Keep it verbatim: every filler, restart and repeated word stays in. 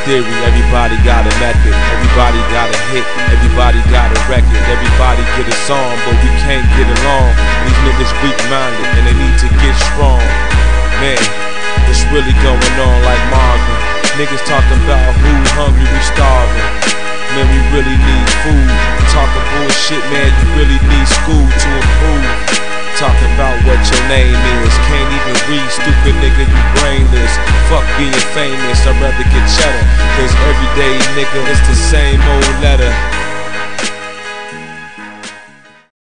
theory, everybody got a method, everybody got a hit, everybody got a record, everybody get a song, but we can't get along. These niggas weak-minded and they need to get strong. Man, it's really going on like Marvin. Niggas talking about who hungry, we starving. Man, we really need food. Talking bullshit, man, you really need school to improve. Talking about what your name is, can't even read, stupid nigga, you brainless. Fuck being famous, I'd rather get cheddar, cause everyday nigga, it's the same old letter.